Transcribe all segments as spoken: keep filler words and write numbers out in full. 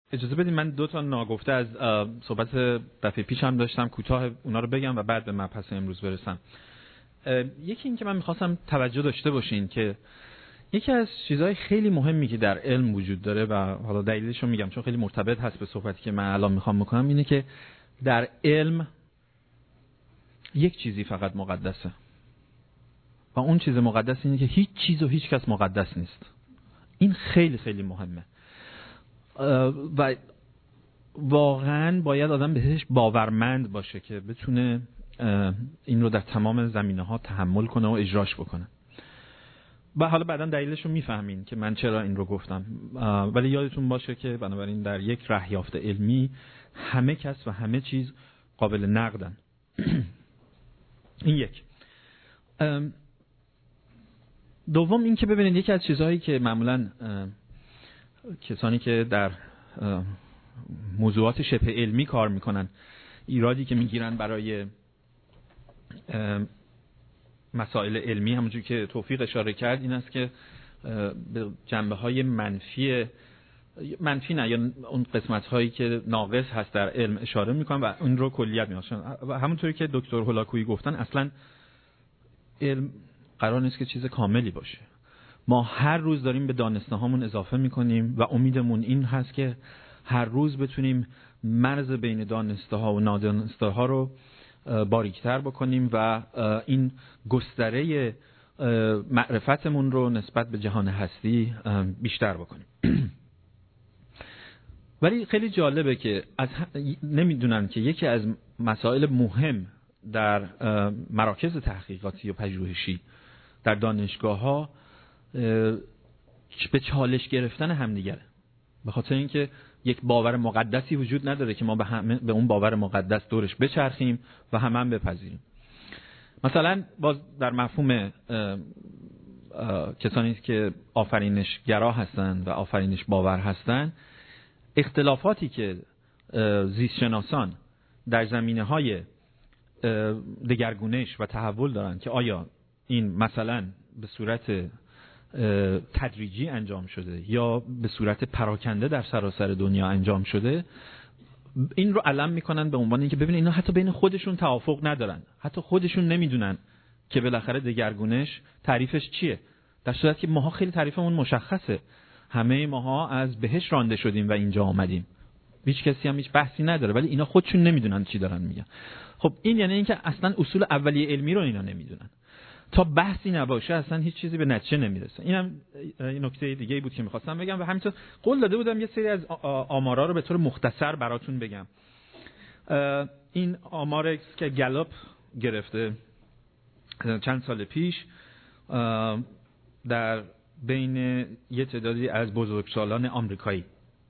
اجازه بدید من دو تا ناگفته از صحبت دفعه پیش هم داشتم، کوتاه اونا رو بگم و بعد به مبحث امروز برسم. یکی این که من میخواستم توجه داشته باشین که یکی از چیزهای خیلی مهمی که در علم وجود داره و حالا دلیلش رو میگم چون خیلی مرتبط هست به صحبتی که من الان میخوام بکنم، اینه که در علم یک چیزی فقط مقدسه و اون چیز مقدس اینه که هیچ چیز و هیچ کس مقدس نیست. این خیلی خیلی مهمه و واقعا باید آدم بهش باورمند باشه که بتونه این رو در تمام زمینه‌ها تحمل کنه و اجراش بکنه. و حالا بعداً دلیلش رو میفهمین که من چرا این رو گفتم، ولی یادتون باشه که بنابراین در یک رهیافت علمی همه کس و همه چیز قابل نقدن. این یک. دوم این که ببینید یکی از چیزهایی که معمولاً کسانی که در موضوعات شبه علمی کار میکنن ایرادی که میگیرن برای مسائل علمی، همونجوری که توفیق اشاره کرد، این است که به جنبه‌های منفی منفی نه یا اون قسمت‌هایی که ناقص هست در علم اشاره میکنن و اون رو کلیت می‌کنن. و همونطوری که دکتر هولاکویی گفتن اصلا علم قرار نیست که چیز کاملی باشه. ما هر روز داریم به دانسته‌هامون اضافه میکنیم و امیدمون این هست که هر روز بتونیم مرز بین دانسته‌ها و نادانسته‌ها رو باریکتر بکنیم و این گستره معرفتمون رو نسبت به جهان هستی بیشتر بکنیم. ولی خیلی جالبه که از نمیدونن که یکی از مسائل مهم در مراکز تحقیقاتی و پژوهشی در دانشگاه‌ها به چالش گرفتن همدیگره، به خاطر اینکه یک باور مقدسی وجود نداره که ما به, همه به اون باور مقدس دورش بچرخیم و همه هم بپذیریم. مثلا باز در مفهوم اه اه کسانی که آفرینش گرا هستن و آفرینش باور هستن، اختلافاتی که زیستشناسان در زمینه‌های دگرگونش و تحول دارن که آیا این مثلا به صورت تدریجی انجام شده یا به صورت پراکنده در سراسر دنیا انجام شده، این رو علم میکنن به عنوان اینکه ببینید اینا حتی بین خودشون توافق ندارن، حتی خودشون نمیدونن که بالاخره دگرگونش تعریفش چیه، در صورتی که ماها خیلی تعریفمون مشخصه. همه ماها از بهش رانده شدیم و اینجا آمدیم، هیچ کسی هم هیچ بحثی نداره، ولی اینا خودشون نمیدونن چی دارن میگن. خب این یعنی اینکه اصلا اصول اولیه علمی رو اینا نمیدونن. تا بحثی نباشه اصلا هیچ چیزی به نتیجه نمیرسه. اینم این نکته دیگه‌ای بود که می‌خواستم بگم و همینطور قول داده بودم یه سری از آمارا رو به طور مختصر براتون بگم. این آمار که گالوپ گرفته چند سال پیش در بین یه تعدادی از بزرگسالان آمریکایی،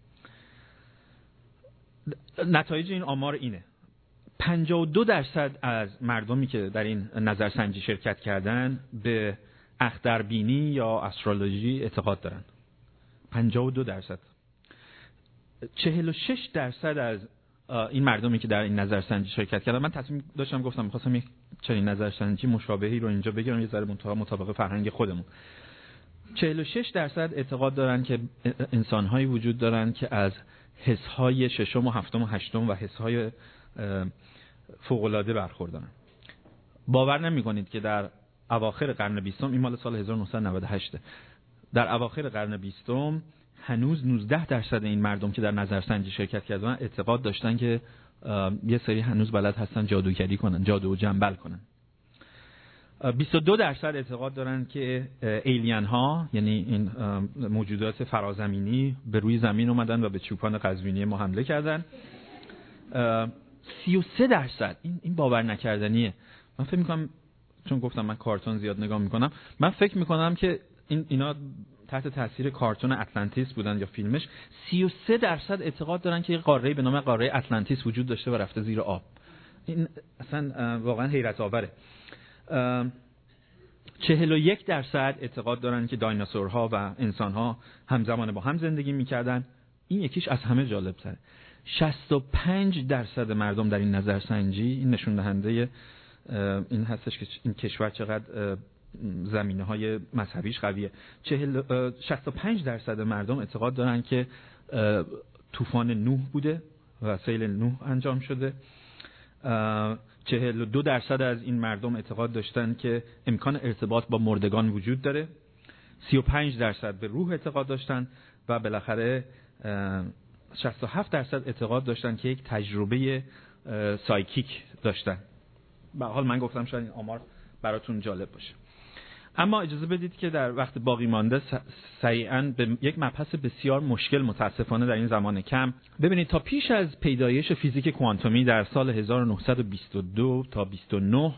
نتایج این آمار اینه: پنجاه و دو درصد از مردمی که در این نظرسنجی شرکت کردن به اختربینی یا استرولوژی اعتقاد دارن. پنجاه و دو درصد. چهل و شش درصد از این مردمی که در این نظرسنجی شرکت کردن، من تصمیم داشتم گفتم می‌خواستم یک چنین نظرسنجی مشابهی رو اینجا بگیرم، یه ذره مطابق فرهنگ خودمون. چهل و شش درصد اعتقاد دارن که انسان‌هایی وجود دارن که از حس‌های ششم و هفتم و هشتم و حس‌های فوق‌العاده برخوردارن. باور نمی‌کنید که در اواخر قرن بیستم، این مال سال هزار و نهصد و نود و هشت، در اواخر قرن بیستم هنوز نوزده درصد این مردم که در نظرسنجی شرکت کردن اعتقاد داشتن که یه سری هنوز بلد هستن جادوگری کنن، جادو و جنبل کنن. بیست و دو درصد اعتقاد دارن که ایلین ها، یعنی این موجودات فرازمینی، به روی زمین اومدن و به چوپان قزوینی ما حمله کردن. سی و سه درصد، این این باور نکردنیه. من فکر میکنم، چون گفتم من کارتون زیاد نگاه میکنم، من فکر میکنم که این اینا تحت تاثیر کارتون اتلانتیس بودن یا فیلمش. سی و سه درصد اعتقاد دارن که یه قاره به نام قاره اتلانتیس وجود داشته و رفته زیر آب. این اصلا واقعا حیرت آوره. چهل و یک درصد اعتقاد دارن که دایناسورها و انسانها همزمان با هم زندگی میکردن. این یکیش از همه جالب تره. شصت و پنج درصد مردم در این نظرسنجی، این نشون دهنده این هستش که این کشور چقدر زمینه‌های مذهبیش قویه. شصت و پنج درصد مردم اعتقاد دارن که طوفان نوح بوده و سیل نوح انجام شده. چهل و دو درصد از این مردم اعتقاد داشتن که امکان ارتباط با مردگان وجود داره. سی و پنج درصد به روح اعتقاد داشتن و بالاخره شصت و هفت درصد اعتقاد داشتن که یک تجربه سایکیک داشتن. به حال من گفتم شاید این آمار براتون جالب باشه. اما اجازه بدید که در وقت باقی مانده سریعاً به یک مبحث بسیار مشکل متاسفانه در این زمان کم. ببینید تا پیش از پیدایش فیزیک کوانتومی در سال هزار و نهصد و بیست و دو تا بیست و نه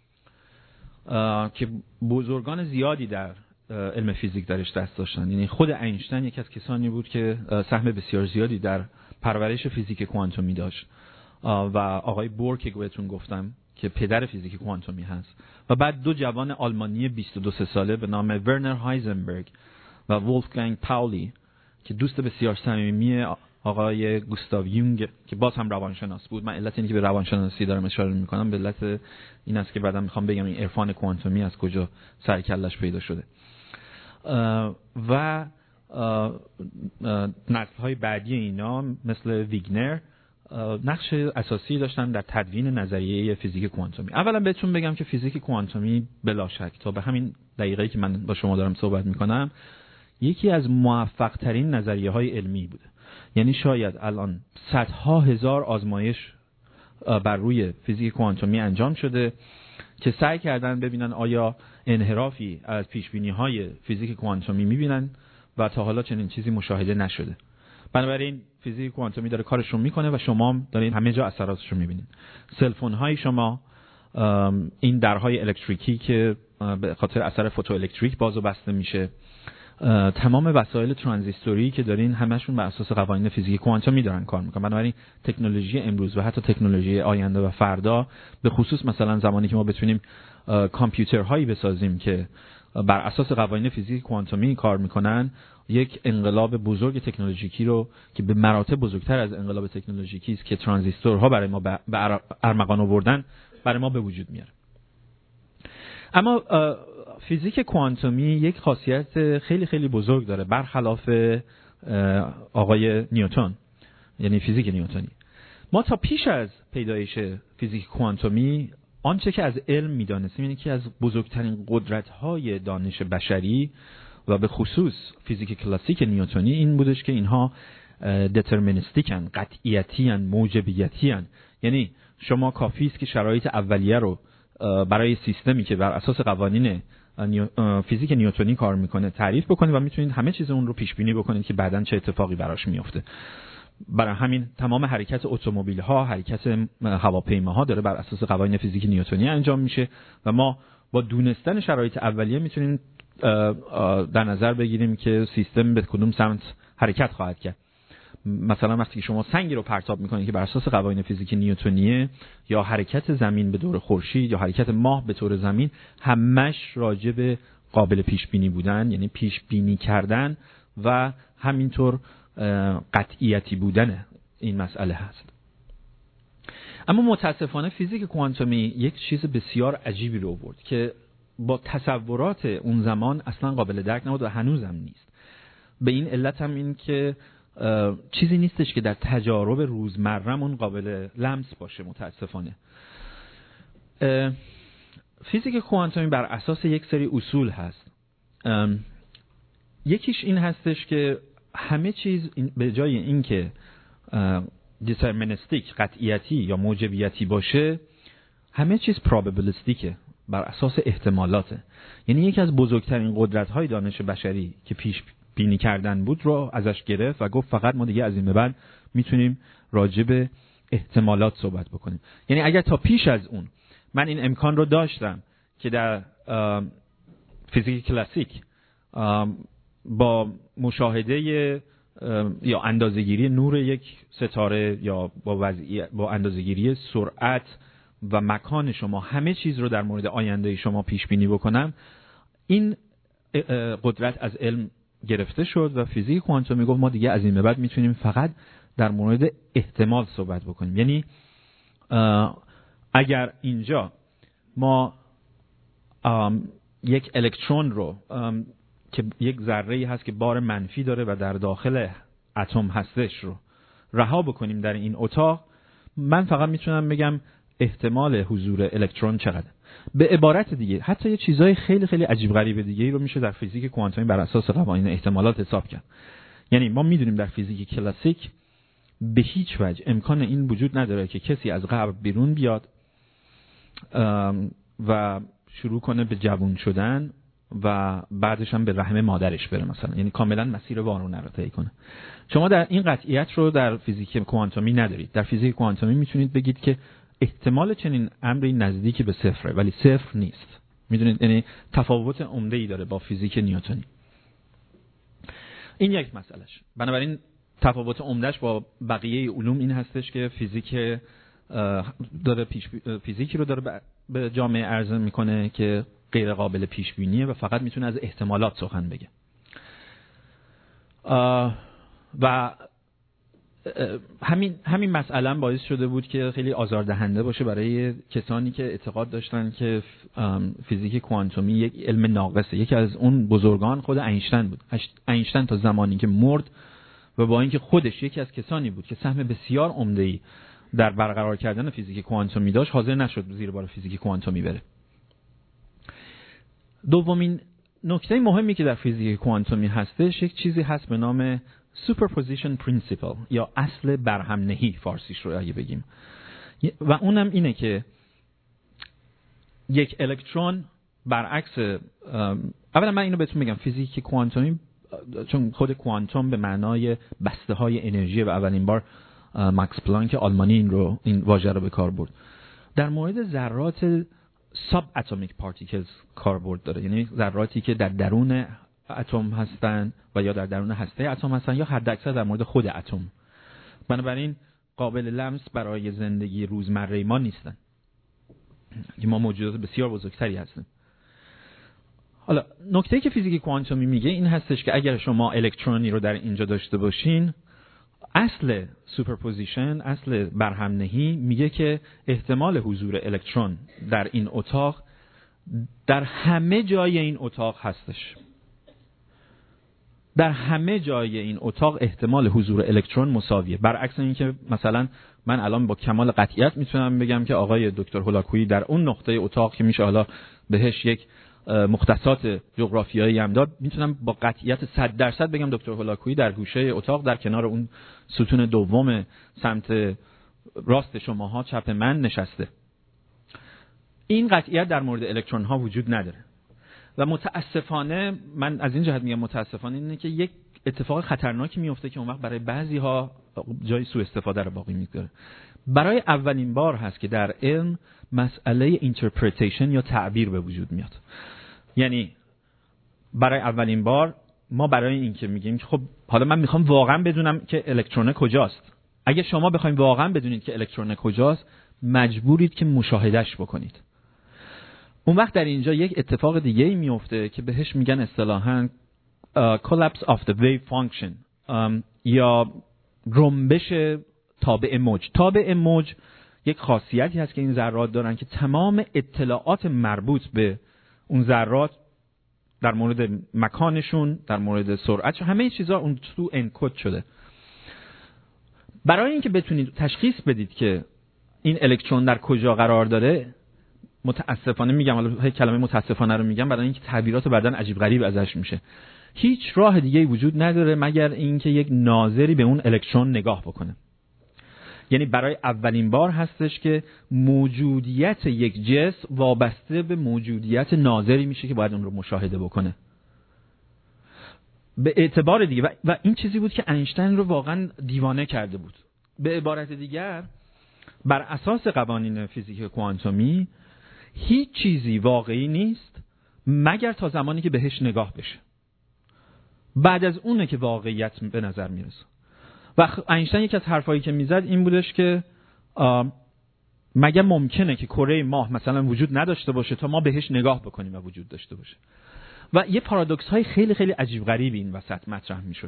که بزرگان زیادی در علم فیزیک درش دست داشتن، یعنی خود اینشتین یکی از کسانی بود که سهم بسیار زیادی در پرورش فیزیک کوانتومی داشت و آقای بور که بهتون گفتم که پدر فیزیک کوانتومی هست، و بعد دو جوان آلمانی بیست و دو ساله به نام ورنر هایزنبرگ و ولفگانگ پاولی که دوست بسیار صمیمی آقای گوستاو یونگ که باز هم روانشناس بود. من علت اینی که به روانشناسی دارم اشاره میکنم به علت این است که بعداً میخوام بگم این عرفان کوانتومی از کجا سر کلش پیدا شده. و نسل‌های بعدی اینا مثل ویگنر نقش اساسی داشتن در تدوین نظریه فیزیک کوانتومی. اولا بهتون بگم که فیزیک کوانتومی بلا شک تا به همین دقیقه‌ای که من با شما دارم صحبت میکنم یکی از موفق ترین نظریه های علمی بوده. یعنی شاید الان صدها هزار آزمایش بر روی فیزیک کوانتومی انجام شده که سعی کردن ببینن آیا انحرافی از پیشبینی های فیزیک کوانتومی میبینن و تا حالا چنین چیزی مشاهده نشده. بنابراین فیزیک کوانتومی داره کارشون میکنه و شما دارین همه جا اثراتش رو میبینین. سلفون های شما، این درهای الکتریکی که به خاطر اثر فوتو الکتریک باز و بسته میشه، تمام وسایل ترانزیستوری که دارین همشون بر اساس قوانین فیزیک کوانتومی دارن کار میکنن. بنابراین تکنولوژی امروز و حتی تکنولوژی آینده و فردا، به خصوص مثلا زمانی که ما بتونیم کامپیوترهایی بسازیم که بر اساس قوانین فیزیک کوانتومی کار میکنن، یک انقلاب بزرگ تکنولوژیکی رو که به مراتب بزرگتر از انقلاب تکنولوژیکی است که ترانزیستورها برای ما به ارمغان آوردن برای ما به وجود میاره. اما فیزیک کوانتومی یک خاصیت خیلی خیلی بزرگ داره برخلاف آقای نیوتن، یعنی فیزیک نیوتنی. ما تا پیش از پیدایش فیزیک کوانتومی آنچه که از علم میدانستیم، یعنی که از بزرگترین قدرت‌های دانش بشری و به خصوص فیزیک کلاسیک نیوتنی این بودش که اینها دترمینیستیکن، قطعیتیان، موجبیتیان. یعنی شما کافی است که شرایط اولیه رو برای سیستمی که بر اساس قوانین فیزیک نیوتنی کار میکنه تعریف بکنید و میتونید همه چیز اون رو پیش بینی بکنید که بعداً چه اتفاقی براش میفته. برای همین تمام حرکت اتومبیل ها، حرکت هواپیماها داره بر اساس قوانین فیزیک نیوتنی انجام میشه و ما با دونستن شرایط اولیه میتونیم در نظر بگیریم که سیستم به کدوم سمت حرکت خواهد کرد. مثلا وقتی که شما سنگی رو پرتاب میکنید که بر اساس قوانین فیزیک نیوتنیه، یا حرکت زمین به دور خورشید یا حرکت ماه به طور زمین، همش راجع به قابل پیش بینی بودن، یعنی پیش بینی کردن و همینطور قطعیتی بودن این مسئله هست. اما متاسفانه فیزیک کوانتومی یک چیز بسیار عجیبی رو آورد که با تصورات اون زمان اصلا قابل درک نبود و هنوزم نیست. به این علت هم این که چیزی نیستش که در تجارب روزمره‌مون قابل لمس باشه. متاسفانه فیزیک کوانتومی بر اساس یک سری اصول هست. یکیش این هستش که همه چیز به جای این که دیترمینیستیک، قطعیتی یا موجبیتی باشه، همه چیز پراببلیستیکه، بر اساس احتمالاته. یعنی یکی از بزرگترین قدرت‌های دانش بشری که پیش بینی کردن بود رو ازش گرفت و گفت فقط ما دیگه از این به بعد میتونیم راجع به احتمالات صحبت بکنیم. یعنی اگر تا پیش از اون من این امکان رو داشتم که در فیزیک کلاسیک با مشاهده یا اندازه‌گیری نور یک ستاره یا با وضعیت با اندازه‌گیری سرعت و مکان شما همه چیز رو در مورد آینده شما پیش بینی بکنم، این قدرت از علم گرفته شد و فیزیک کوانتومی گفت ما دیگه از این به بعد میتونیم فقط در مورد احتمال صحبت بکنیم. یعنی اگر اینجا ما یک الکترون رو که یک ذره‌ای هست که بار منفی داره و در داخل اتم هستش رو رها بکنیم در این اتاق، من فقط میتونم بگم احتمال حضور الکترون چقدره. به عبارت دیگه حتی یه چیزای خیلی خیلی عجیب غریب دیگه رو میشه در فیزیک کوانتومی بر اساس قوانین احتمالات حساب کرد. یعنی ما میدونیم در فیزیک کلاسیک به هیچ وجه امکان این وجود نداره که کسی از قبر بیرون بیاد و شروع کنه به جوون شدن و بعدش هم به رحم مادرش بره مثلا، یعنی کاملا مسیر وارونه رو طی کنه. شما در این قطعیت رو در فیزیک کوانتومی ندارید. در فیزیک کوانتومی میتونید بگید که احتمال چنین امری نزدیکی به صفره ولی صفر نیست. میدونید یعنی تفاوت عمده‌ای داره با فیزیک نیوتنی. این یک مسئلهش. بنابراین تفاوت عمدهش با بقیه علوم این هستش که فیزیک داره پیش فیزیکی رو داره به جامعه عرضه میکنه که غیر قابل پیش بینیه و فقط میتونه از احتمالات سخن بگه. و همین همین مسئله باعث شده بود که خیلی آزاردهنده باشه برای کسانی که اعتقاد داشتن که فیزیک کوانتومی یک علم ناقصه. یکی از اون بزرگان خود اینشتین بود. اینشتین تا زمانی که مرد و با اینکه خودش یکی از کسانی بود که سهم بسیار عمده‌ای در برقرار کردن فیزیک کوانتومی داشت، حاضر نشد زیر بار فیزیک کوانتومی بره. دومین نکته مهمی که در فیزیک کوانتومی هستش یک چیزی هست به نام superposition principle یا اصل برهم نهی فارسیش رو اگه بگیم، و اونم اینه که یک الکترون برعکس، اولا من اینو بهتون بگم فیزیک کوانتومی چون خود کوانتوم به معنای بسته های انرژی و اولین بار ماکس پلانک آلمانی این رو این واژه رو به کار برد، در مورد ذرات ساب اتمیک پارتیکلز کاربرد داره، یعنی ذراتی که در درون اتم هستن و یا در درون هسته اتم هستن یا حداکثر در مورد خود اتم. بنابراین قابل لمس برای زندگی روزمره ما نیستن که ما موجودات بسیار بزرگتری هستیم. حالا نکته‌ای که فیزیک کوانتومی میگه این هستش که اگر شما الکترونی رو در اینجا داشته باشین، اصل سوپرپوزیشن، اصل برهم نهی میگه که احتمال حضور الکترون در این اتاق در همه جای این اتاق هستش. در همه جای این اتاق احتمال حضور الکترون مساویه. برعکس این که مثلا من الان با کمال قطعیت میتونم بگم که آقای دکتر هولاکویی در اون نقطه اتاق که میشه حالا بهش یک مختصات جغرافیایی هم داد، میتونم با قطعیت صد درصد بگم دکتر هولاکویی در گوشه اتاق در کنار اون ستون دوم سمت راست شماها چپ من نشسته. این قطعیت در مورد الکترون ها وجود نداره و متاسفانه، من از این جهت میگم متاسفانه، اینه که یک اتفاق خطرناکی میفته که اون وقت برای بعضی ها جای سوء استفاده رو باقی میذاره. برای اولین بار هست که در علم مسئله اینترپریتیشن یا تعبیر به وجود میاد. یعنی برای اولین بار ما برای این که میگیم که خب حالا من میخوام واقعا بدونم که الکترون کجاست. اگه شما بخواید واقعا بدونید که الکترون کجاست، مجبورید که مشاهدهش بکنید. اون وقت در اینجا یک اتفاق دیگه ای میفته که بهش میگن اصطلاحاً uh, collapse of the wave function um, یا رنبش تابع موج. تابع موج یک خاصیتی هست که این ذرات دارن که تمام اطلاعات مربوط به اون ذرات در مورد مکانشون، در مورد سرعت، همه چیزا اون تو انکد شده. برای اینکه بتونید تشخیص بدید که این الکترون در کجا قرار داره، متاسفانه میگم، حالا کلمه متاسفانه رو میگم برای اینکه تعبیرات بعدن عجیب غریب ازش میشه، هیچ راه دیگه‌ای وجود نداره مگر اینکه یک ناظری به اون الکترون نگاه بکنه. یعنی برای اولین بار هستش که موجودیت یک جسم وابسته به موجودیت ناظری میشه که باید اون رو مشاهده بکنه. به اعتبار دیگه و, و این چیزی بود که اینشتین رو واقعا دیوانه کرده بود. به عبارت دیگر، بر اساس قوانین فیزیک کوانتومی هیچ چیزی واقعی نیست مگر تا زمانی که بهش نگاه بشه. بعد از اونه که واقعیت به نظر میرسه. و اینشتین یک از حرفایی که میزد این بودش که مگه ممکنه که کره ماه مثلا وجود نداشته باشه تا ما بهش نگاه بکنیم و وجود داشته باشه. و یه پارادوکس های خیلی خیلی عجیب غریبی این وسط مطرح میشد.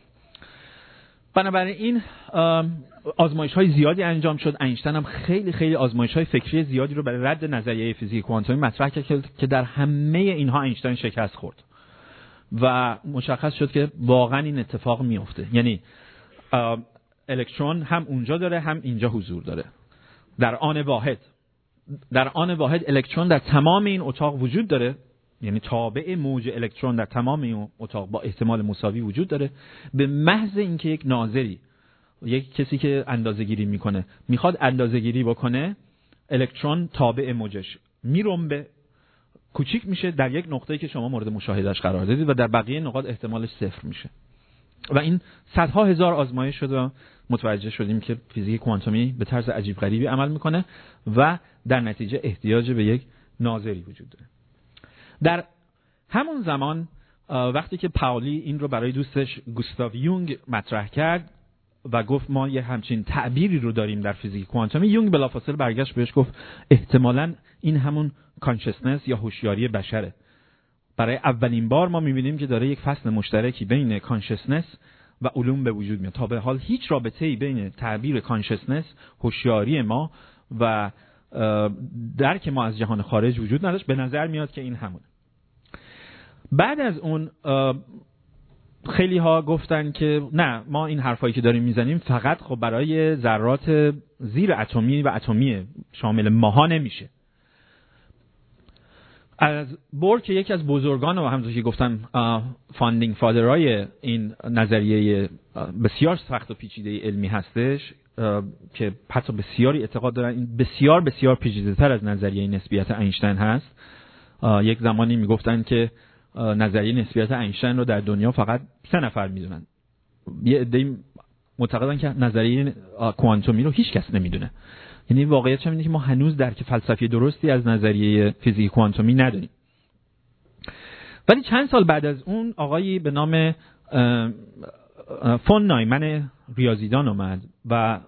بنابراین آزمایش های زیادی انجام شد. اینشتین هم خیلی خیلی آزمایش های فکری زیادی رو برای رد نظریه فیزیک کوانتومی مطرح کرد که در همه اینها اینشتین شکست خورد و مشخص شد که واقعا این اتفاق میفته. یعنی الکترون هم اونجا داره هم اینجا حضور داره در آن واحد. در آن واحد الکترون در تمام این اتاق وجود داره، یعنی تابع موج الکترون در تمام این اتاق با احتمال مساوی وجود داره. به محض اینکه یک ناظری، یک کسی که اندازه‌گیری میکنه میخواد اندازه‌گیری بکنه، الکترون تابع موجش میرنبه، کوچیک میشه در یک نقطه‌ای که شما مورد مشاهدهش قرار دادید و در بقیه نقاط احتمالش صفر میشه. و این صدها هزار آزمایش شد و متوجه شدیم که فیزیک کوانتومی به طرز عجیب غریبی عمل میکنه و در نتیجه احتیاج به یک ناظری وجود داره. در همون زمان وقتی که پاولی این رو برای دوستش گوستاو یونگ مطرح کرد و گفت ما یه همچین تعبیری رو داریم در فیزیک کوانتومی، یونگ بلافاصله برگشت بهش گفت احتمالاً این همون کانشسنس یا هوشیاری بشره. برای اولین بار ما می‌بینیم که داره یک فصل مشترکی بین کانشسنس و علوم به وجود میاد. تا به حال هیچ رابطه‌ای بین تعبیر کانشسنس، هوشیاری ما و درک ما از جهان خارج وجود نداشت. به نظر میاد که این همونه. بعد از اون خیلی ها گفتن که نه، ما این حرفایی که داریم میزنیم فقط خب برای ذرات زیر اتمی و اتمیه، شامل ماها نمیشه. از بور که یکی از بزرگان و همونطور که گفتم فاندینگ فادرای این نظریه بسیار سخت و پیچیده علمی هستش که حتی بسیاری اعتقاد دارن این بسیار بسیار پیچیده‌تر از نظریه نسبیت اینشتین هست. یک زمانی میگفتن که نظریه نسبیت اینشتین رو در دنیا فقط سه نفر میدونن. یه عده‌ای معتقدن که نظریه کوانتومی رو هیچ کس نمیدونه. یعنی واقعیت اینه که ما هنوز درک فلسفی درستی از نظریه فیزیک کوانتومی نداریم. ولی چند سال بعد از اون آقایی به نام فون نایمن ریاضیدان اومد و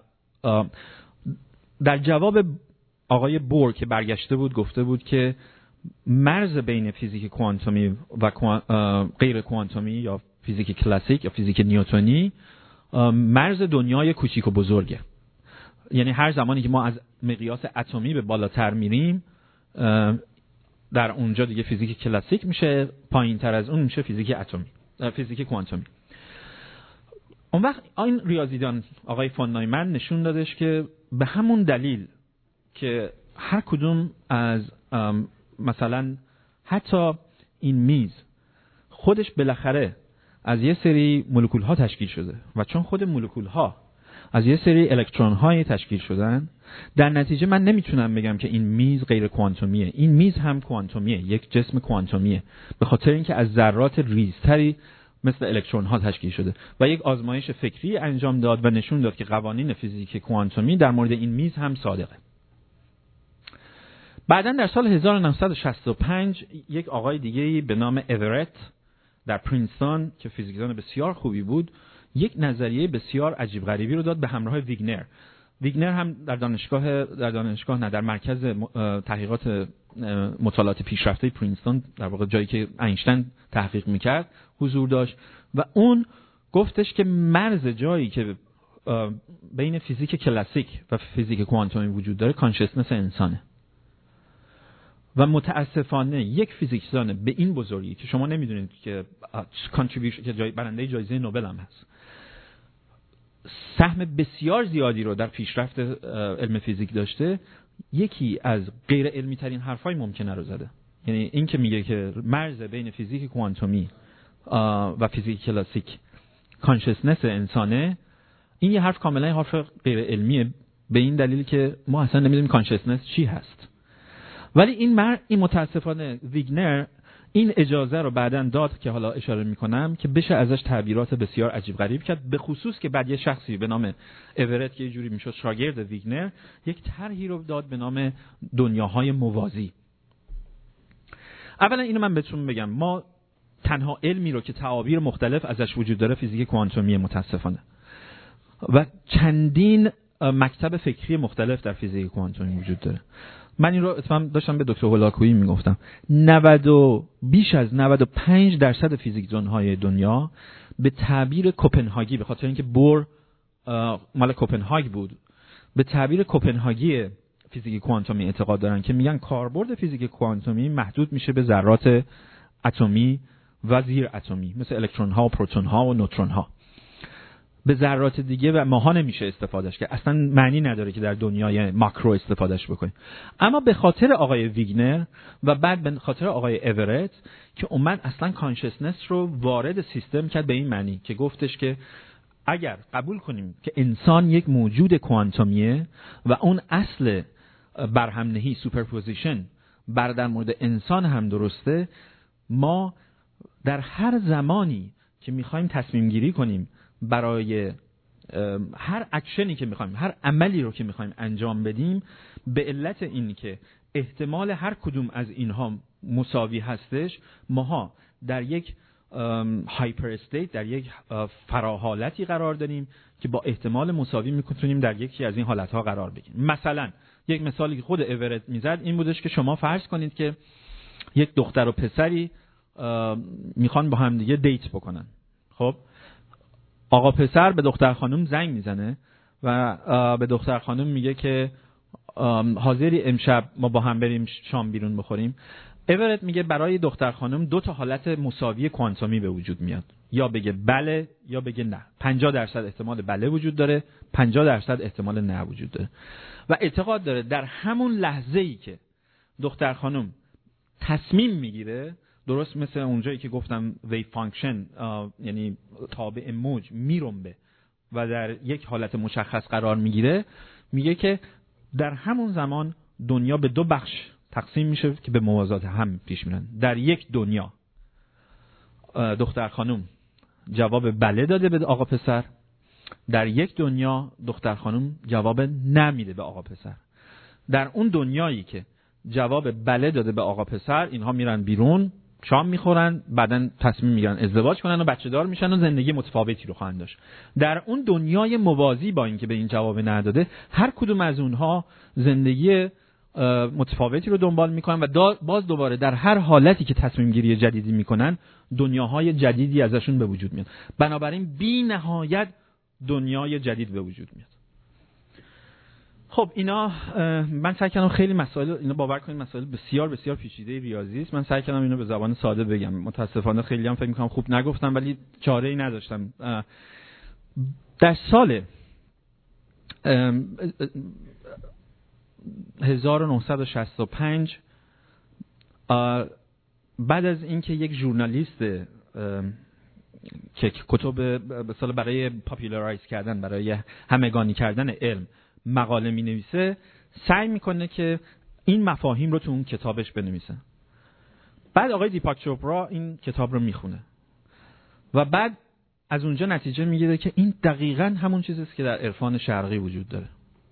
در جواب آقای بور که برگشته بود گفته بود که مرز بین فیزیک کوانتومی و غیر کوانتومی یا فیزیک کلاسیک یا فیزیک نیوتنی مرز دنیای کوچیک و بزرگه. یعنی هر زمانی که ما از مقیاس اتمی به بالاتر میریم در اونجا دیگه فیزیک کلاسیک میشه، پایین تر از اون میشه فیزیک اتمی، فیزیک کوانتومی. اون وقت این ریاضیدان آقای فون نایمن نشون دادش که به همون دلیل که هر کدوم از مثلا حتی این میز خودش بالاخره از یه سری مولکول ها تشکیل شده و چون خود مولکول ها از یه سری الکترون های تشکیل شدن، در نتیجه من نمیتونم بگم که این میز غیر کوانتومیه. این میز هم کوانتومیه، یک جسم کوانتومیه، به خاطر اینکه از ذرات ریزتری مثل الکترون ها تشکیل شده. و یک آزمایش فکری انجام داد و نشون داد که قوانین فیزیک کوانتومی در مورد این میز هم صادقه. بعداً در سال هزار و نهصد و شصت و پنج یک آقای دیگه‌ای به نام اورت در پرینستون که فیزیکدان بسیار خوبی بود، یک نظریه بسیار عجیب غریبی رو داد به همراه ویگنر. ویگنر هم در دانشگاه در دانشگاه نه در مرکز تحقیقات مطالعات پیشرفته پرینستون، در واقع جایی که اینشتین تحقیق میکرد، حضور داشت و اون گفتش که مرز جایی که بین فیزیک کلاسیک و فیزیک کوانتومی وجود داره کانشسنس انسانه. و متاسفانه یک فیزیکدان به این بزرگی که شما نمیدونید که کانتریبیوشن که جای برنده جایزه نوبل هم هست، سهم بسیار زیادی رو در پیشرفت علم فیزیک داشته، یکی از غیر علمی ترین حرفای ممکنه رو زده. یعنی این که میگه که مرز بین فیزیک کوانتومی و فیزیک کلاسیک کانشسنس انسانه، این یه حرف کاملا حرف غیر علمیه به این دلیل که ما اصلا نمیدونیم کانشسنس چی هست. ولی این مر این متاسفانه ویگنر این اجازه رو بعداً داد که حالا اشاره میکنم که بشه ازش تعبیرات بسیار عجیب غریب کرد، به خصوص که بعد یه شخصی به نام اورت که یه جوری میشد شاگرد ویگنر یک طرحی رو داد به نام دنیاهای موازی. اولا اینو من بهتون بگم، ما تنها علمی رو که تعابیر مختلف ازش وجود داره فیزیک کوانتومی متاسفانه، و چندین مکتب فکری مختلف در فیزیک کوانتومی وجود داره. من این رو اتفاقا داشتم به دکتر هولاکویی میگفتم، نود و بیش از نود و پنج درصد فیزیکدان‌های دنیا به تعبیر کوپنهاگی، به خاطر اینکه بور مال کوپنهاگ بود، به تعبیر کوپنهاگی فیزیک کوانتومی اعتقاد دارن که میگن کاربرد فیزیک کوانتومی محدود میشه به ذرات اتمی و زیر اتمی مثل الکترون ها و پروتون ها و نوترون ها. به ذرات دیگه و ماها نمیشه استفادهش که اصلا معنی نداره که در دنیای ماکرو استفادهش بکنیم. اما به خاطر آقای ویگنر و بعد به خاطر آقای اورت که اومد اصلا کانشسنس رو وارد سیستم کرد به این معنی که گفتش که اگر قبول کنیم که انسان یک موجود کوانتومیه و اون اصل برهمنهی سوپرپوزیشن بر در مورد انسان هم درسته، ما در هر زمانی که میخوایم تصمیم گیری کنیم برای هر اکشنی که میخوایم، هر عملی رو که میخوایم انجام بدیم، به علت این که احتمال هر کدوم از اینها مساوی هستش، ماها در یک هایپر استیت، در یک فراحالتی قرار داریم که با احتمال مساوی میتونیم در یکی از این حالتها قرار بگیریم. مثلا یک مثالی که خود اورت میزد این بودش که شما فرض کنید که یک دختر و پسری میخوان با هم دیگه دیت بکنن. خب آقا پسر به دختر خانم زنگ میزنه و به دختر خانم میگه که حاضری امشب ما با هم بریم شام بیرون بخوریم. اورت میگه برای دختر خانم دو تا حالت مساوی کوانتومی به وجود میاد، یا بگه بله یا بگه نه. پنجاه درصد احتمال بله وجود داره، پنجاه درصد احتمال نه وجود داره. و اعتقاد داره در همون لحظه‌ای که دختر خانم تصمیم میگیره، درست مثل اونجایی که گفتم ویو فانکشن یعنی تابع موج میرنبه و در یک حالت مشخص قرار میگیره، میگه که در همون زمان دنیا به دو بخش تقسیم میشه که به موازات هم پیش میرن. در یک دنیا دختر خانم جواب بله داده به آقا پسر، در یک دنیا دختر خانم جواب نمیده به آقا پسر. در اون دنیایی که جواب بله داده به آقا پسر، اینها میرن بیرون شام میخورن، بعدن تصمیم میگیرن ازدواج کنن و بچه دار میشن و زندگی متفاوتی رو خواهند داشت. در اون دنیای موازی با اینکه به این جواب نداده، هر کدوم از اونها زندگی متفاوتی رو دنبال میکنن و باز دوباره در هر حالتی که تصمیم گیری جدیدی میکنن دنیاهای جدیدی ازشون به وجود میاد. بنابراین بی نهایت دنیای جدید به وجود میاد. خب اینا من سعی کردم خیلی مسائل، اینا باور کنید مسائل بسیار بسیار پیچیده ریاضی است. من سعی کردم اینو به زبان ساده بگم. متاسفانه خیلی هم فکر میکنم خوب نگفتم، ولی چاره ای نداشتم. در سال هزار و نهصد و شصت و پنج بعد از اینکه یک ژورنالیست که کتب به اصطلاح برای پاپولارایز کردن، برای همگانی کردن علم مقاله می نویسه، سعی میکنه که این مفاهیم رو تو اون کتابش بنویسه. بعد آقای دیپاک چوپرا این کتاب رو میخونه و بعد از اونجا نتیجه میگیره که این دقیقاً همون چیزی است که در عرفان شرقی وجود داره.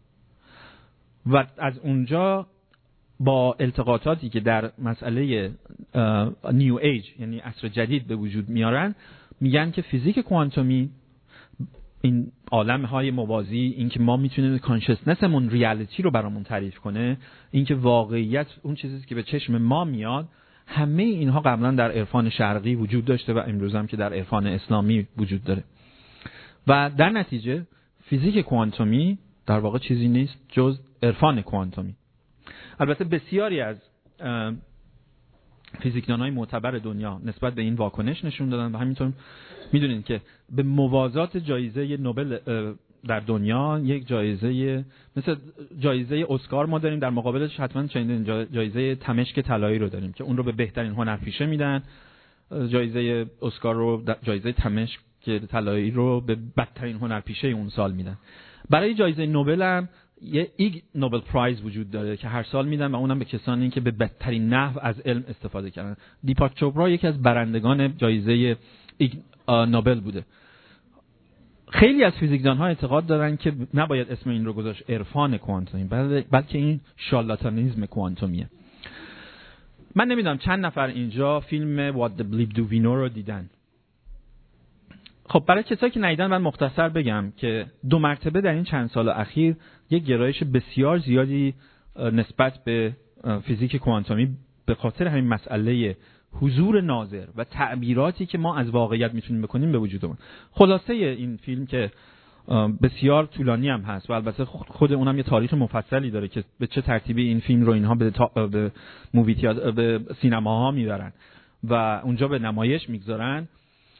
و از اونجا با التقاطاتی که در مسئله نیو ایج یعنی عصر جدید به وجود میارن، میگن که فیزیک کوانتومی، این عالم‌های موازی، این که ما میتونیم کانشسنسمون ریالیتی رو برامون تعریف کنه، این که واقعیت اون چیزی که به چشم ما میاد، همه اینها قبلا در عرفان شرقی وجود داشته و امروز هم که در عرفان اسلامی وجود داره. و در نتیجه فیزیک کوانتومی در واقع چیزی نیست جز عرفان کوانتومی. البته بسیاری از فیزیکدانای معتبر دنیا نسبت به این واکنش نشون دادن و همینطور میدونین که به موازات جایزه نوبل در دنیا، یک جایزه مثل جایزه اسکار ما داریم، در مقابلش حتما چندین جایزه تمشک طلایی رو داریم که اون رو به بهترین هنرپیشه میدن. جایزه اسکار رو، جایزه تمشک طلایی رو به بدترین هنرپیشه اون سال میدن. برای جایزه نوبل هم یه ایگ نوبل پرایز وجود داره که هر سال میدن و اونم به کسانی که به بدترین نحو از علم استفاده کردن. دیپاک چوپرا یکی از برندگان جایزه ایگ نوبل بوده. خیلی از فیزیکدان‌ها اعتقاد دارن که نباید اسم این رو گذاشت عرفان کوانتومی، بلکه این شارلاتانیسم کوانتومیه. من نمیدونم چند نفر اینجا فیلم What the Bleep Do We Know رو دیدن. خب برای کسایی که ندیدن من مختصر بگم که دو مرتبه در این چند سال اخیر یک گرایش بسیار زیادی نسبت به فیزیک کوانتومی به خاطر همین مسئله حضور ناظر و تعبیراتی که ما از واقعیت میتونیم بکنیم به وجود اومد. خلاصه این فیلم که بسیار طولانی هم هست و البته خود اونم یه تاریخ مفصلی داره که به چه ترتیبی این فیلم رو اینها به, تا... به مووی تیاتر، به سینماها میبرن و اونجا به نمایش میگذارن.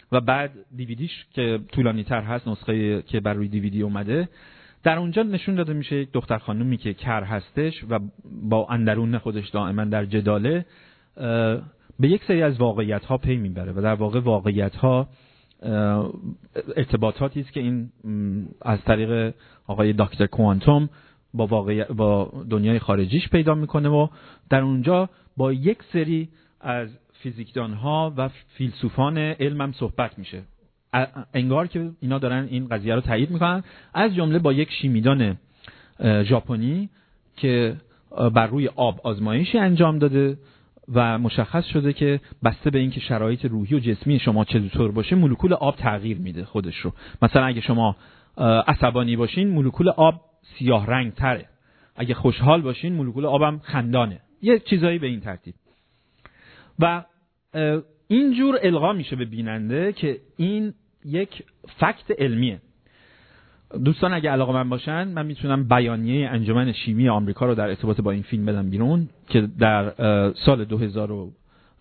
و بعد دیویدیش که طولانی تر هست، نسخه که بر روی دیویدی اومده، در اونجا نشون داده میشه یک دختر خانومی که کر هستش و با اندرون خودش دائما در جداله به یک سری از واقعیت ها پی میبره و در واقع واقعیت ها ارتباطاتی است که این از طریق آقای دکتر کوانتوم با واقع با دنیای خارجیش پیدا میکنه و در اونجا با یک سری از فیزیکدان ها و فیلسوفان علم هم صحبت میشه، انگار که اینا دارن این قضیه رو تایید میکنن، از جمله با یک شیمیدان ژاپنی که بر روی آب آزمایشی انجام داده و مشخص شده که بسته به اینکه شرایط روحی و جسمی شما چطور باشه مولکول آب تغییر میده خودش رو. مثلا اگه شما عصبانی باشین مولکول آب سیاه رنگ تره، اگه خوشحال باشین مولکول آبم خندانه، یه چیزایی به این ترتیب. و اینجور القا میشه به بیننده که این یک فکت علمیه. دوستان اگه علاقه‌مند باشن من میتونم بیانیه انجمن شیمی آمریکا رو در ارتباط با این فیلم بدم بیرون که در سال دو هزار و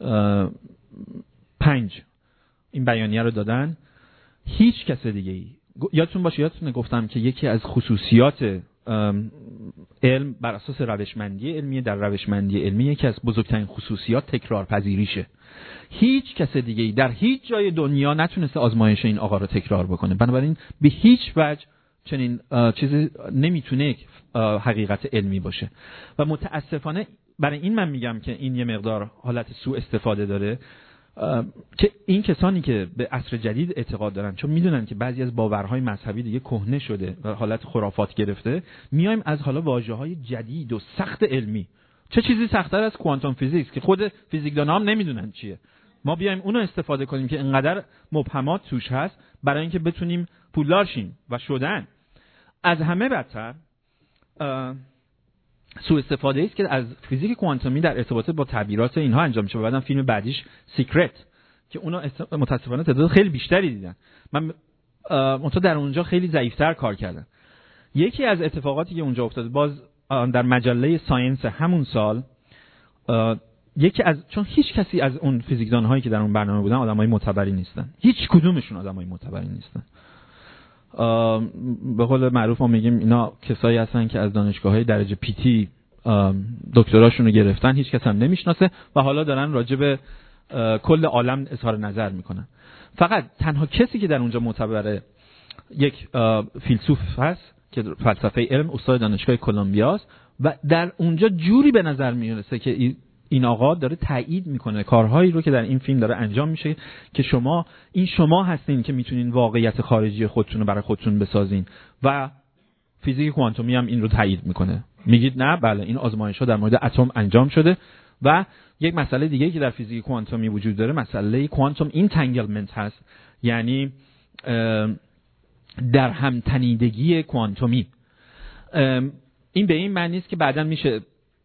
پنج این بیانیه رو دادن. هیچ کس دیگه ای یادتون باشه، یادتونه گفتم که یکی از خصوصیات علم بر اساس روشمندی علمی، در روشمندی علمی یکی از بزرگترین خصوصیات تکرار پذیریشه. هیچ کس دیگه ای در هیچ جای دنیا نتونسته آزمایش این آقا رو تکرار بکنه، بنابراین به هیچ وجه چنین چیزی نمیتونه حقیقت علمی باشه. و متاسفانه برای این من میگم که این یه مقدار حالت سوء استفاده داره که این کسانی که به عصر جدید اعتقاد دارن، چون میدونن که بعضی از باورهای مذهبی دیگه کهنه شده و حالت خرافات گرفته، میایم از حالا واژه‌های جدید و سخت علمی، چه چیزی سخت‌تر از کوانتوم فیزیکس که خود فیزیکدان‌ها هم نمیدونن چیه، ما بیایم اونو استفاده کنیم که اینقدر مبهمات توش هست برای اینکه بتونیم پولدار شیم و شدن. از همه بدتر سوء استفاده است که از فیزیک کوانتومی در ارتباط با تعبیرات اینها انجام میشه. و بعدم فیلم بعدیش سیکرت که اونا متاسفانه تعداد خیلی بیشتری دیدن، من منتها در اونجا خیلی ضعیف‌تر کار کردن. یکی از اتفاقاتی که اونجا افتاد، باز در مجله ساینس همون سال، یکی از چون هیچ کسی از اون فیزیکدان هایی که در اون برنامه بودن آدمای معتبری نیستن، هیچ کدومشون آدمای معتبری نیستن. به قول معروف ما میگیم اینا کسایی هستن که از دانشگاه‌های درجه پی تی دکتراشون رو گرفتن، هیچ کس هم نمیشناسه و حالا دارن راجع به کل عالم اظهار نظر میکنن. فقط تنها کسی که در اونجا معتبره یک فیلسوف هست که فلسفه علم، استاد دانشگاه کلمبیاست و در اونجا جوری به نظر میرسه که این آقا داره تایید میکنه کارهایی رو که در این فیلم داره انجام میشه که شما این شما هستین که میتونین واقعیت خارجی خودتون رو برای خودتون بسازین. و فیزیک کوانتومی هم این رو تایید میکنه، میگید نه بله این آزمایش‌ها در مورد اتم انجام شده. و یک مسئله دیگه که در فیزیک کوانتومی وجود داره مسئله کوانتوم اینتنگلمنت هست، یعنی در هم تنیدگی کوانتومی. این به این معنی است که بعداً میشه،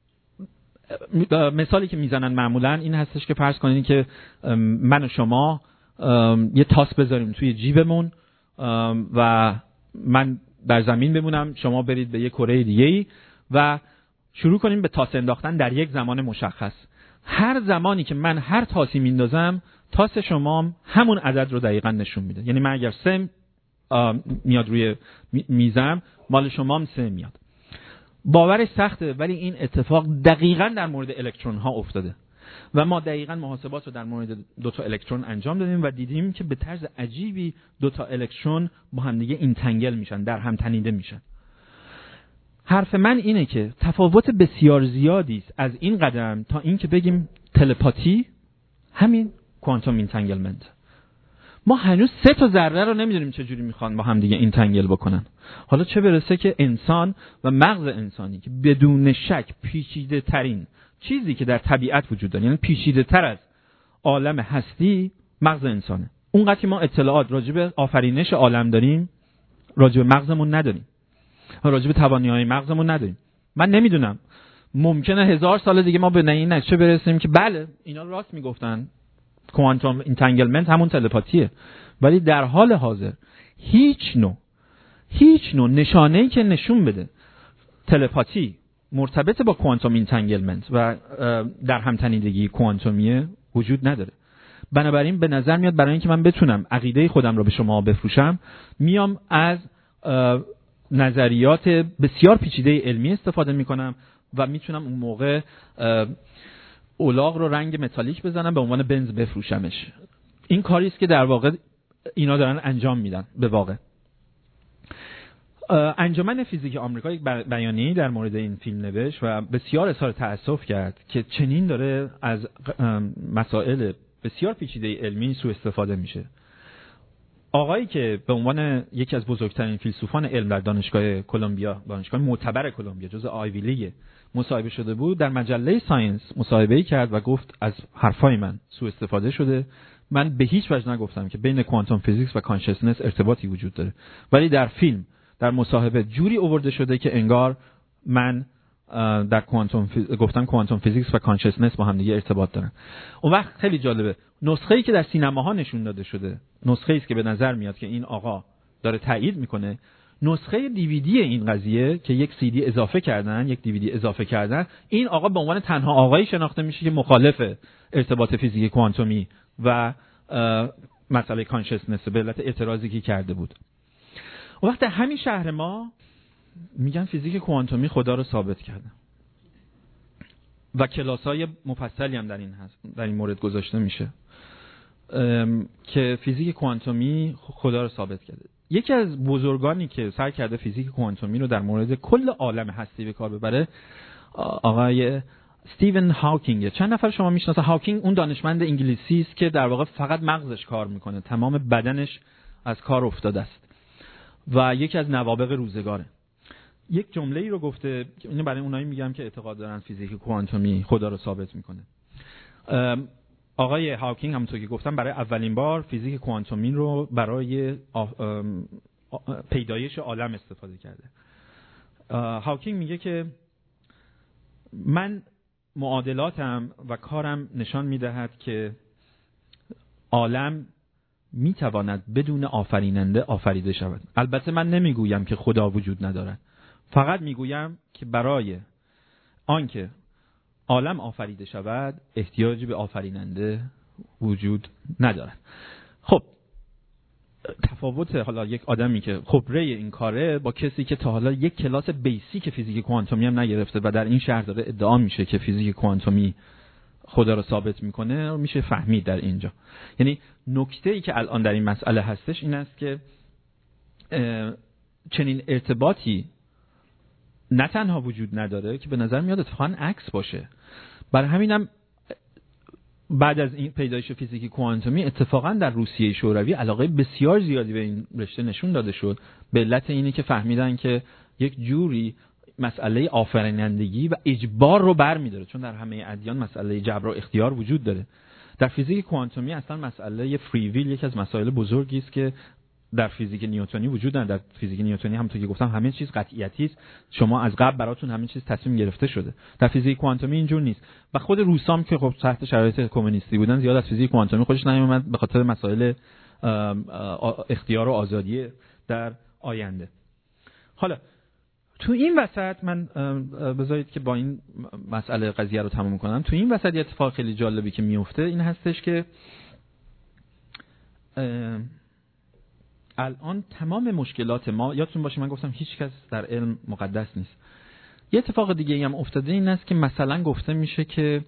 مثالی که میزنن معمولاً این هستش که فرض کنید که من و شما یه تاس بذاریم توی جیبمون و من در زمین بمونم، شما برید به یه کره دیگه‌ای و شروع کنیم به تاس انداختن در یک زمان مشخص. هر زمانی که من هر تاسی میندازم، تاس شما همون عدد رو دقیقاً نشون میده. یعنی من اگر سه میاد روی میزم، مال شما هم سه میاد. باورش سخته ولی این اتفاق دقیقاً در مورد الکترون ها افتاده و ما دقیقاً محاسبات رو در مورد دو تا الکترون انجام دادیم و دیدیم که به طرز عجیبی دو تا الکترون با هم دیگه اینتنگل میشن، در هم تنیده میشن. حرف من اینه که تفاوت بسیار زیادی است از این قدم تا این که بگیم تلپاتی همین کوانتوم اینتنگلمنت. ما هنوز سه تا ذره رو نمیدونیم چجوری میخوان با هم دیگه اینتنگل بکنن، حالا چه برسه که انسان و مغز انسانی که بدون شک پیچیده ترین چیزی که در طبیعت وجود داره، یعنی پیچیده تر از عالم هستی مغز انسانه. اونقدر که ما اطلاعات راجع به آفرینش عالم داریم راجع به مغزمون نداریم، راجع به توانایی‌های مغزمون نداریم. من نمیدونم ممکنه هزار سال دیگه ما به این نتیجه برسیم که بله اینا راست میگفتن، کوانتوم اینتنگلمنت همون تلپاتیه، ولی در حال حاضر هیچ نوع هیچ نوع نشانه‌ای که نشون بده تلپاتی مرتبط با کوانتوم اینتنگلمنت و در همتنیدگی کوانتومیه وجود نداره. بنابراین به نظر میاد برای اینکه من بتونم عقیده خودم رو به شما بفروشم، میام از نظریات بسیار پیچیده علمی استفاده میکنم و میتونم اون موقع الاغ رو رنگ متالیک بزنم به عنوان بنز بفروشمش. این کاری است که در واقع اینا دارن انجام میدن. به واقع انجمن فیزیک آمریکا یک بیانیه‌ای در مورد این فیلم نوشت و بسیار اظهار تأسف کرد که چنین داره از مسائل بسیار پیچیده علمی سوء استفاده میشه. آقایی که به عنوان یکی از بزرگترین فیلسوفان علم در دانشگاه کلمبیا، دانشگاه معتبر کلمبیا، جزء آیوی لیگ مصاحبه شده بود، در مجله ساینس مصاحبه‌ای کرد و گفت از حرفای من سوء استفاده شده. من به هیچ وجه نگفتم که بین کوانتوم فیزیکس و کانشسنس ارتباطی وجود داره، ولی در فیلم در مصاحبه جوری آورده شده که انگار من در کوانتوم فیز... گفتم کوانتوم فیزیکس و کانشسنس با هم دیگه ارتباط دارن. اون وقت خیلی جالبه، نسخه‌ای که در سینماها نشون داده شده، نسخه‌ای است که به نظر میاد که این آقا داره تایید میکنه، نسخه دیویدی این قضیه که یک سی دی اضافه کردن، یک دیویدی اضافه کردن، این آقا به عنوان تنها آقایی شناخته میشه که مخالف ارتباط فیزیک کوانتومی و مسئله کانشسنس به علت اعتراضی که کرده بود. اون وقت همین شهر ما میگن فیزیک کوانتومی خدا رو ثابت کرده و کلاس‌های مفصلی هم در این هست، در این مورد گذاشته میشه که فیزیک کوانتومی خدا رو ثابت کرده. یکی از بزرگانی که سعی کرده فیزیک کوانتومی رو در مورد کل عالم هستی به کار ببره آقای استیون هاکینگ. چند نفر شما میشناسن؟ هاکینگ اون دانشمند انگلیسی است که در واقع فقط مغزش کار میکنه، تمام بدنش از کار افتاده است و یکی از نوابغ روزگاره. یک جمله‌ای رو گفته که اینو برای اونایی میگم که اعتقاد دارن فیزیک کوانتومی خدا رو ثابت میکنه. آقای هاکینگ همونطور که گفتم برای اولین بار فیزیک کوانتومی رو برای پیدایش عالم استفاده کرده. هاکینگ میگه که من معادلاتم و کارم نشان میدهد که عالم میتواند بدون آفریننده آفریده شود. البته من نمیگویم که خدا وجود ندارد، فقط میگویم که برای آنکه عالم آفریده شود احتیاجی به آفریننده وجود ندارد. خب تفاوت حالا یک آدمی که خبره این کاره با کسی که تا حالا یک کلاس بیسیک فیزیک کوانتومی هم نگرفته و در این شهر داره ادعا میشه که فیزیک کوانتومی خدا رو ثابت میکنه میشه فهمید در اینجا. یعنی نکته‌ای که الان در این مسئله هستش این است که چنین ارتباطی نه تنها وجود نداره که به نظر میاد اتفاقاً عکس باشه. برای همینم بعد از این پیدایش فیزیک کوانتومی اتفاقاً در روسیه شوروی علاقه بسیار زیادی به این رشته نشون داده شد، به علت اینی که فهمیدن که یک جوری مسئله آفرینندگی و اجبار رو برمی‌داره، چون در همه ادیان مسئله جبر و اختیار وجود داره. در فیزیک کوانتومی اصلا مسئله فری ویل یک از مسائل بزرگی است که در فیزیک نیوتنی وجود نداره. در فیزیک نیوتنی همونطور که گفتم همه چیز قطعیتی است، شما از قبل براتون همه چیز تصمیم گرفته شده. در فیزیک کوانتومی اینجور نیست و خود روسام که خب تحت شرایط کمونیستی بودن زیاد از فیزیک کوانتومی خودش نمی‌اومد به خاطر مسائل اختیار و آزادی در آینده. حالا تو این وسط من بذارید که با این مسئله قضیه رو تموم کنم. تو این وسط یه اتفاق خیلی جالبی که میفته این هستش که الان تمام مشکلات ما، یادتون باشه من گفتم هیچ کس در علم مقدس نیست. یه اتفاق دیگه هم افتاده این است که مثلا گفته میشه که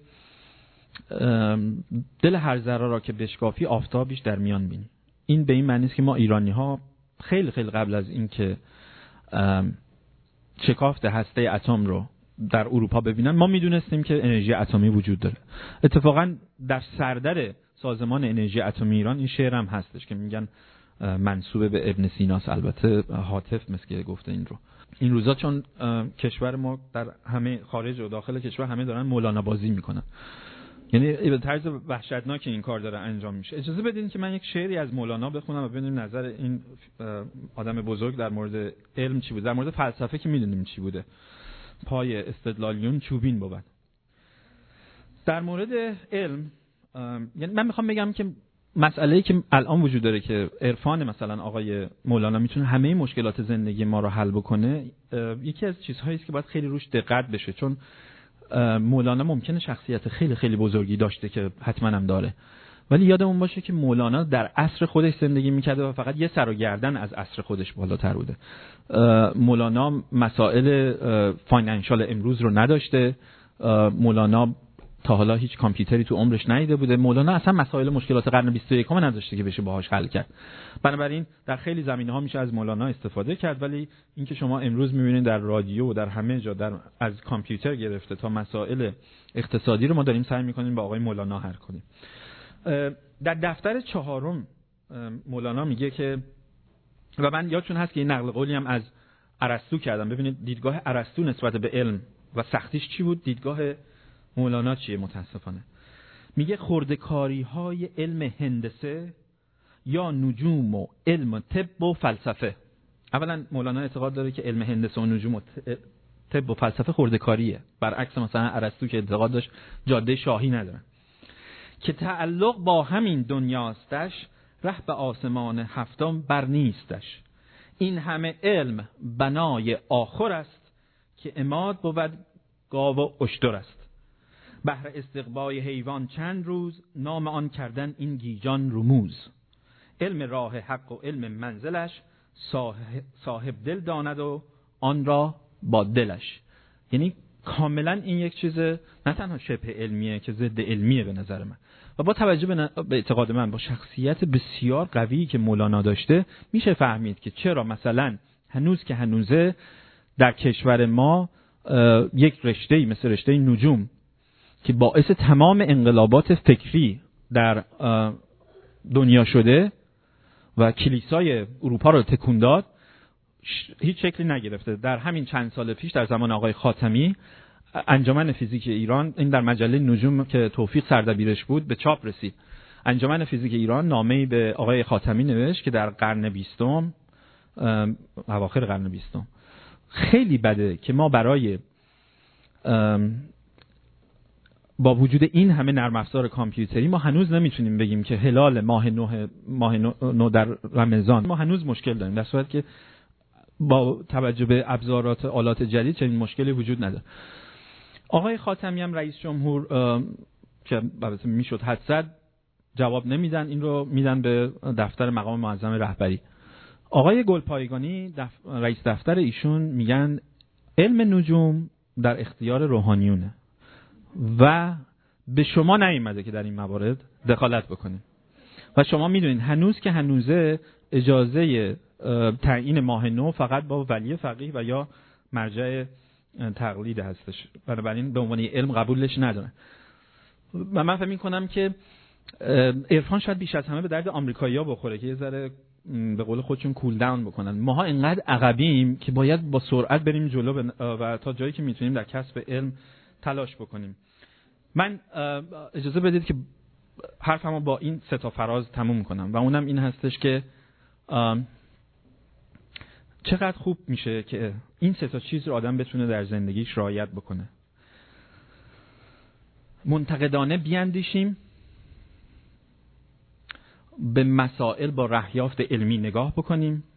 دل هر ذره را که بشکافی آفتابیش در میان بینی. این به این معنی است که ما ایرانی ها خیلی خیلی قبل از این که شکافت هسته اتم رو در اروپا ببینن ما میدونستیم که انرژی اتمی وجود داره. اتفاقا در سردر سازمان انرژی اتمی ایران این شعر هم هستش که میگن منسوب به ابن سیناست، البته حاطف مثل گفته این رو. این روزا چون کشور ما در همه خارج و داخل کشور همه دارن مولانا بازی میکنن، یعنی به طرز وحشتناک این کار داره انجام میشه. اجازه بدین که من یک شعری از مولانا بخونم و ببینیم نظر این آدم بزرگ در مورد علم چی بود. در مورد فلسفه که میدونیم چی بوده، پای استدلالیون چوبین بود. در مورد علم یعنی من میخوام بگم که مسئله‌ای که الان وجود داره که عرفان مثلا آقای مولانا میتونه همه مشکلات زندگی ما رو حل بکنه، یکی از چیزهایی است که باید خیلی روش دقت بشه، چون مولانا ممکنه شخصیت خیلی خیلی بزرگی داشته که حتما هم داره، ولی یادمون باشه که مولانا در عصر خودش زندگی میکرده و فقط یه سر و گردن از عصر خودش بالاتر بوده. مولانا مسائل فاینانشال امروز رو نداشته. مولانا تا حالا هیچ کامپیوتری تو عمرش ندیده بوده. مولانا اصلا مسائل مشکلات قرن بیست و یکم نداشته که بشه باهاش حل کرد. بنابراین در خیلی زمینه‌ها میشه از مولانا استفاده کرد، ولی اینکه شما امروز می‌بینید در رادیو و در همه جا در از کامپیوتر گرفته تا مسائل اقتصادی رو ما داریم سعی می‌کنیم با آقای مولانا حل کنیم. در دفتر چهارم مولانا میگه که، و من یادتون هست که این نقل قولی هم از ارسطو کردم. ببینید دیدگاه ارسطو نسبت به علم و سختیش چی بود، دیدگاه مولانا چیه. متاسفانه میگه خردکاری‌های علم هندسه یا نجوم و علم و طب و فلسفه. اولا مولانا اعتقاد داره که علم هندسه و نجوم و طب و فلسفه خردکاریه، برعکس مثلا ارسطو که اعتقاد داشت جاده شاهی نداره. که تعلق با همین دنیاستش، ره به آسمان هفتم بر نیستش. این همه علم بنای آخر است، که عماد بود گاو و اشتر است. بهر استقبای حیوان چند روز، نام آن کردن این گیجان رموز. علم راه حق و علم منزلش، صاحب دل داند و آن را با دلش. یعنی کاملا این یک چیز نه تنها شبه علمیه که ضد علمیه به نظر من. و با توجه به, ن... به اعتقاد من با شخصیت بسیار قوی که مولانا داشته، میشه فهمید که چرا مثلا هنوز که هنوزه در کشور ما یک رشته‌ای مثل رشته نجوم که باعث تمام انقلابات فکری در دنیا شده و کلیسای اروپا رو تکون داد، هیچ شکلی نگرفته. در همین چند سال پیش در زمان آقای خاتمی، انجمن فیزیک ایران، این در مجله نجوم که توفیق سردبیرش بود به چاپ رسید، انجمن فیزیک ایران نامه‌ای به آقای خاتمی نوشت که در قرن بیستم، اواخر قرن بیستم، خیلی بده که ما برای با وجود این همه نرم افزار کامپیوتری ما هنوز نمیتونیم بگیم که هلال ماه نو ماه نو در رمضان، ما هنوز مشکل داریم، در صورتی که با توجه به ابزارات آلات جدید چنین مشکلی وجود نداره. آقای خاتمی هم رئیس جمهور که البته میشد حدسد جواب نمیدن، این رو میدن به دفتر مقام معظم رهبری. آقای گلپایگانی دف... رئیس دفتر ایشون میگن علم نجوم در اختیار روحانیونه و به شما نیامده که در این موارد دخالت بکنید. و شما میدونید هنوز که هنوزه اجازه تعیین ماه نو فقط با ولی فقیه و یا مرجع تقلید هستش، بنابراین به عنوان علم قبولش ندارن. و من فکر می‌کنم که عرفان شاید بیش از همه به درد آمریکایی‌ها بخوره که یه ذره به قول خودشون کول داون بکنن. ماها اینقدر عقبیم که باید با سرعت بریم جلو و تا جایی که میتونیم در کسب علم تلاش بکنیم. من اجازه بدید که حرفمو با این سه تا فراز تموم کنم و اونم این هستش که چقدر خوب میشه که این سه تا چیز رو آدم بتونه در زندگیش رعایت بکنه. منتقدانه بیاندیشیم، به مسائل با رهیافت علمی نگاه بکنیم